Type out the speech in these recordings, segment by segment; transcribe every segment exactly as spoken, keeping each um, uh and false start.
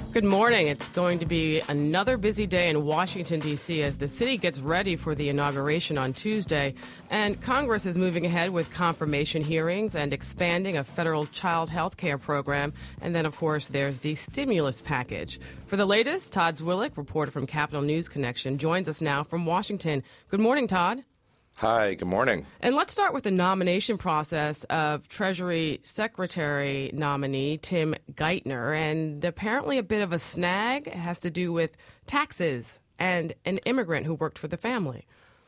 Good morning. It's going to be another busy day in Washington, D C as the city gets ready for the inauguration on Tuesday. And Congress is moving ahead with confirmation hearings and expanding a federal child health care program. And then, of course, there's the stimulus package. For the latest, Todd Zwillich, reporter from Capitol News Connection, joins us now from Washington. Good morning, Todd. Hi, good morning. And let's start with the nomination process of Treasury Secretary nominee Tim Geithner. And apparently a bit of a snag. It has to do with taxes and an immigrant who worked for the family.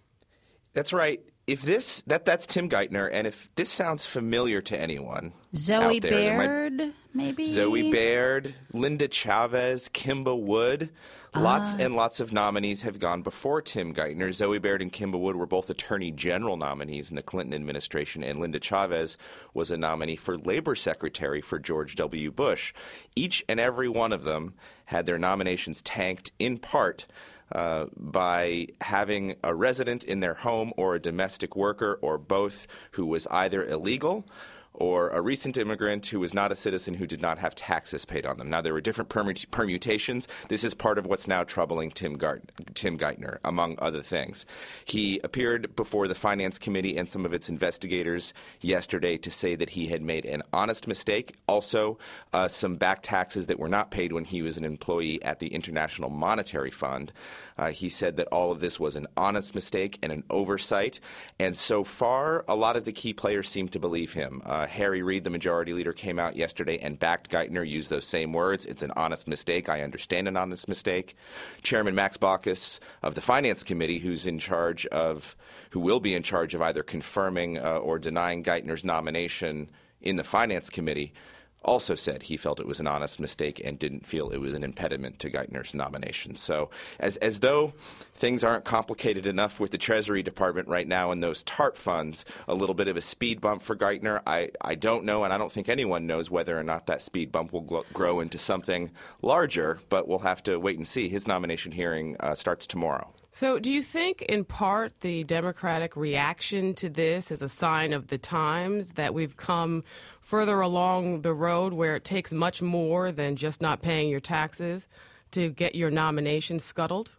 That's right. If this that that's Tim Geithner, and if this sounds familiar to anyone, Zoe out there, Baird, might, maybe Zoe Baird, Linda Chavez, Kimba Wood. Lots Ah. and lots of nominees have gone before Tim Geithner. Zoe Baird and Kimba Wood were both Attorney General nominees in the Clinton administration, and Linda Chavez was a nominee for Labor Secretary for George W. Bush. Each and every one of them had their nominations tanked in part uh, by having a resident in their home or a domestic worker or both who was either illegal or a recent immigrant who was not a citizen who did not have taxes paid on them. Now, there were different permut- permutations. This is part of what's now troubling Tim, Gar- Tim Geithner, among other things. He appeared before the Finance Committee and some of its investigators yesterday to say that he had made an honest mistake. Also, uh, some back taxes that were not paid when he was an employee at the International Monetary Fund. Uh, he said that all of this was an honest mistake and an oversight. And so far, a lot of the key players seem to believe him. Uh, Harry Reid, the majority leader, came out yesterday and backed Geithner, used those same words. It's an honest mistake. I understand an honest mistake. Chairman Max Baucus of the Finance Committee, who's in charge of, who will be in charge of either confirming uh, or denying Geithner's nomination in the Finance Committee, also said he felt it was an honest mistake and didn't feel it was an impediment to Geithner's nomination. So as as though things aren't complicated enough with the Treasury Department right now and those TARP funds, a little bit of a speed bump for Geithner. I, I don't know, and I don't think anyone knows whether or not that speed bump will gl- grow into something larger, but we'll have to wait and see. His nomination hearing uh, starts tomorrow. So do you think, in part, the Democratic reaction to this is a sign of the times, that we've come further along the road where it takes much more than just not paying your taxes to get your nomination scuttled?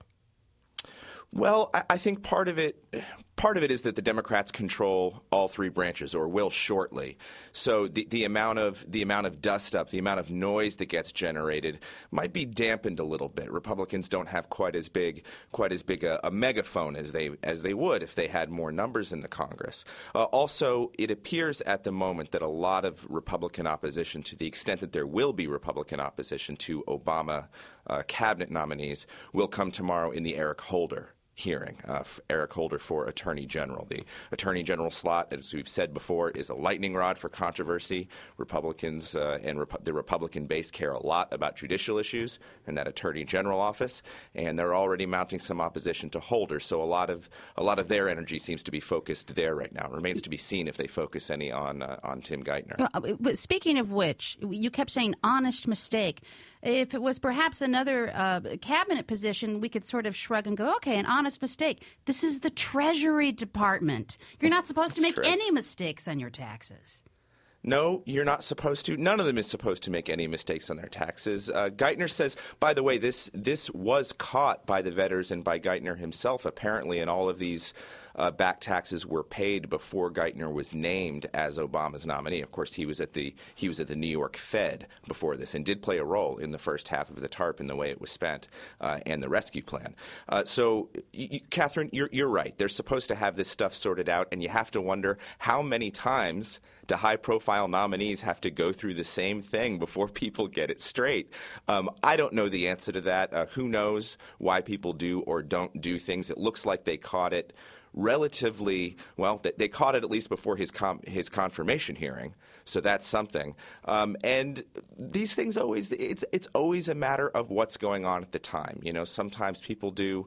Well, I, I think part of it part of it is that the Democrats control all three branches, or will shortly. So the, the amount of the amount of dust up, the amount of noise that gets generated might be dampened a little bit. Republicans don't have quite as big quite as big a, a megaphone as they as they would if they had more numbers in the Congress. Uh, also, it appears at the moment that a lot of Republican opposition, to the extent that there will be Republican opposition to Obama uh, cabinet nominees, will come tomorrow in the Eric Holder hearing. Uh, Eric Holder for Attorney General. The Attorney General slot, as we've said before, is a lightning rod for controversy. Republicans uh, and Rep- the Republican base care a lot about judicial issues in that Attorney General office, and they're already mounting some opposition to Holder. So a lot of a lot of their energy seems to be focused there right now. It remains to be seen if they focus any on uh, on Tim Geithner. But speaking of which, you kept saying honest mistake. If it was perhaps another uh, cabinet position, we could sort of shrug and go, okay, an honest mistake. This is the Treasury Department. You're not supposed to make correct. any mistakes on your taxes. No, you're not supposed to. None of them is supposed to make any mistakes on their taxes. Uh, Geithner says, by the way, this this was caught by the Vedders and by Geithner himself, apparently, and all of these uh, back taxes were paid before Geithner was named as Obama's nominee. Of course, he was at the he was at the New York Fed before this and did play a role in the first half of the TARP in the way it was spent uh, and the rescue plan. Uh, so, you, Catherine, you're you're right. They're supposed to have this stuff sorted out, and you have to wonder how many times do high-profile nominees have to go through the same thing before people get it straight? Um, I don't know the answer to that. Uh, who knows why people do or don't do things? It looks like they caught it relatively well. They, they caught it at least before his com- his confirmation hearing, so that's something. Um, and these things always it's it's always a matter of what's going on at the time. You know, sometimes people do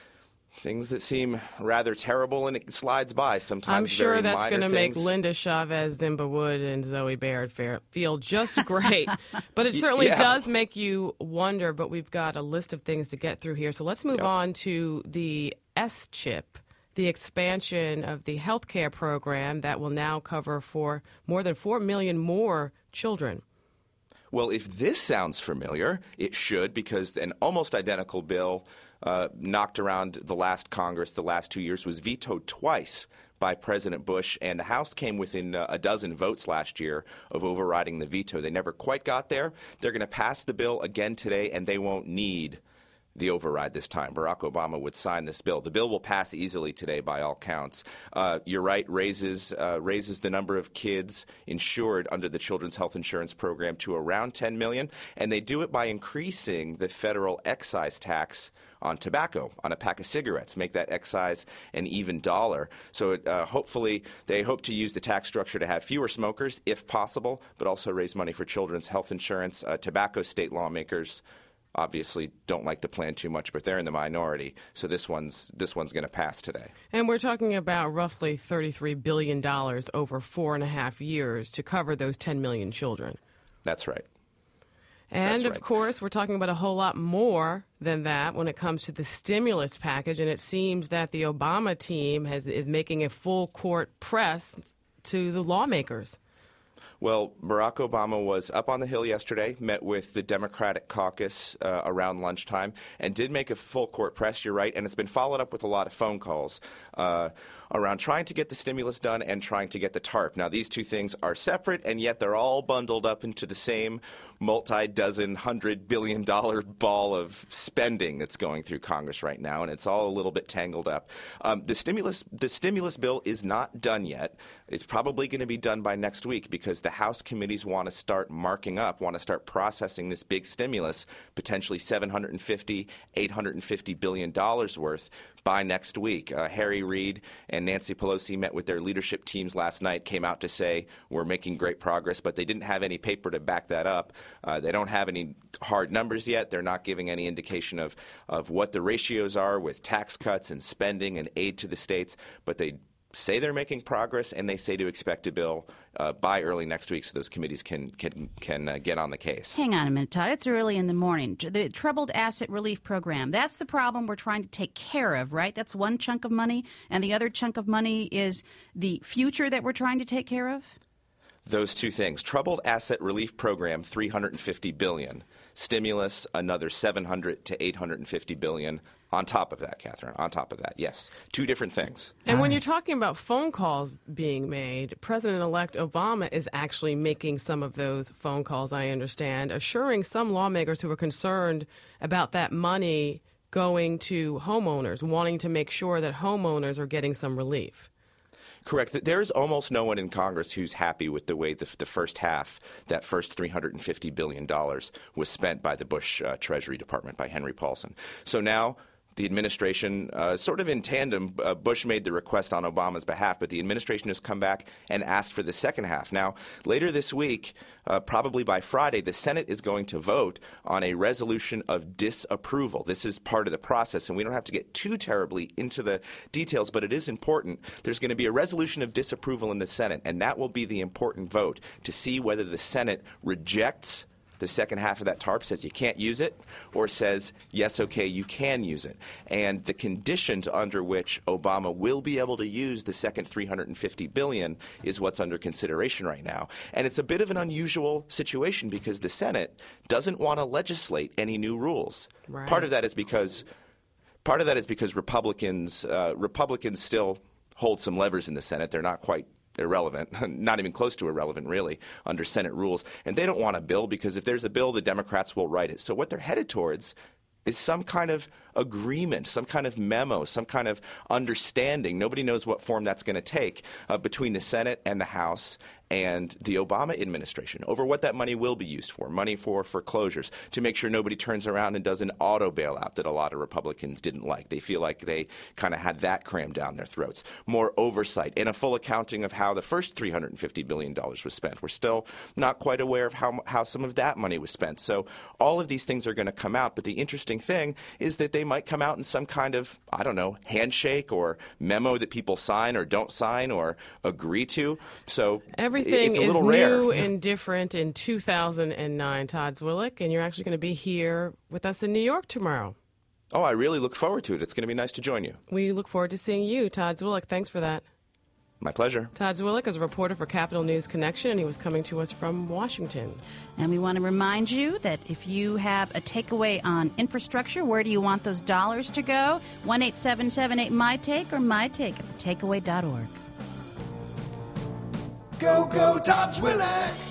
things that seem rather terrible, and it slides by. Sometimes I'm sure very that's going to make things. Linda Chavez, Zimba Wood, and Zoe Baird feel just great. But it certainly Yeah. does make you wonder, but we've got a list of things to get through here. So let's move Yep. on to the S chip, the expansion of the health care program that will now cover for more than four million more children. Well, if this sounds familiar, it should, because an almost identical bill uh, knocked around the last Congress the last two years was vetoed twice by President Bush, and the House came within uh, a dozen votes last year of overriding the veto. They never quite got there. They're going to pass the bill again today, and they won't need the override this time. Barack Obama would sign this bill. The bill will pass easily today by all counts. Uh, you're right, raises uh, raises the number of kids insured under the Children's Health Insurance Program to around ten million, and they do it by increasing the federal excise tax on tobacco, on a pack of cigarettes, make that excise an even dollar. So it, uh, hopefully they hope to use the tax structure to have fewer smokers, if possible, but also raise money for children's health insurance. Uh, tobacco state lawmakers obviously don't like the plan too much, but they're in the minority. So this one's this one's going to pass today. And we're talking about roughly thirty-three billion dollars over four and a half years to cover those ten million children. That's right. And, That's of right. course, we're talking about a whole lot more than that when it comes to the stimulus package. And it seems that the Obama team has is making a full court press to the lawmakers. Well, Barack Obama was up on the Hill yesterday, met with the Democratic caucus uh, around lunchtime, and did make a full court press, you're right, and it's been followed up with a lot of phone calls uh, around trying to get the stimulus done and trying to get the TARP. Now, these two things are separate, and yet they're all bundled up into the same multi-dozen, hundred billion dollar ball of spending that's going through Congress right now, and it's all a little bit tangled up. Um, the stimulus, the stimulus bill is not done yet. It's probably going to be done by next week because the House committees want to start marking up, want to start processing this big stimulus, potentially seven hundred fifty, eight hundred fifty billion dollars worth by next week. Uh, Harry Reid and Nancy Pelosi met with their leadership teams last night, came out to say we're making great progress, but they didn't have any paper to back that up. Uh, they don't have any hard numbers yet. They're not giving any indication of, of what the ratios are with tax cuts and spending and aid to the states, but they say they're making progress, and they say to expect a bill uh, by early next week so those committees can can, can uh, get on the case. Hang on a minute, Todd. It's early in the morning. The Troubled Asset Relief Program, that's the problem we're trying to take care of, right? That's one chunk of money, and the other chunk of money is the future that we're trying to take care of? Those two things. Troubled Asset Relief Program, three hundred fifty billion dollars. Stimulus, another seven hundred to eight hundred fifty billion dollars. On top of that, Catherine, on top of that, yes. Two different things. And All when right. you're talking about phone calls being made, President-elect Obama is actually making some of those phone calls, I understand, assuring some lawmakers who are concerned about that money going to homeowners, wanting to make sure that homeowners are getting some relief. Correct. There's almost no one in Congress who's happy with the way the, the first half, that first three hundred fifty billion dollars, was spent by the Bush uh, Treasury Department, by Henry Paulson. So now the administration, uh, sort of in tandem, uh, Bush made the request on Obama's behalf, but the administration has come back and asked for the second half. Now, later this week, uh, probably by Friday, the Senate is going to vote on a resolution of disapproval. This is part of the process, and we don't have to get too terribly into the details, but it is important. There's going to be a resolution of disapproval in the Senate, and that will be the important vote to see whether the Senate rejects the second half of that TARP, says you can't use it, or says, yes, okay, you can use it. And the conditions under which Obama will be able to use the second three hundred fifty billion dollars is what's under consideration right now. And it's a bit of an unusual situation because the Senate doesn't want to legislate any new rules. Right. Part of that is because part of that is because Republicans uh, Republicans still hold some levers in the Senate. They're not quite irrelevant, not even close to irrelevant, really, under Senate rules. And they don't want a bill because if there's a bill, the Democrats will write it. So what they're headed towards is some kind of agreement, some kind of memo, some kind of understanding. Nobody knows what form that's going to take uh, between the Senate and the House and the Obama administration over what that money will be used for, money for foreclosures, to make sure nobody turns around and does an auto bailout that a lot of Republicans didn't like. They feel like they kind of had that crammed down their throats. More oversight and a full accounting of how the first three hundred fifty billion dollars was spent. We're still not quite aware of how, how some of that money was spent. So all of these things are going to come out, but the interesting thing is that they might come out in some kind of, I don't know, handshake or memo that people sign or don't sign or agree to. So Everything it's a is little new rare. and different in two thousand nine, Todd Zwillich, and you're actually going to be here with us in New York tomorrow. Oh, I really look forward to it. It's going to be nice to join you. We look forward to seeing you, Todd Zwillich. Thanks for that. My pleasure. Todd Zwillich is a reporter for Capital News Connection, and he was coming to us from Washington. And we want to remind you that if you have a takeaway on infrastructure, where do you want those dollars to go? one eight seven seven eight my take or mytake at the takeaway dot org. Go, go, Todd Zwillich.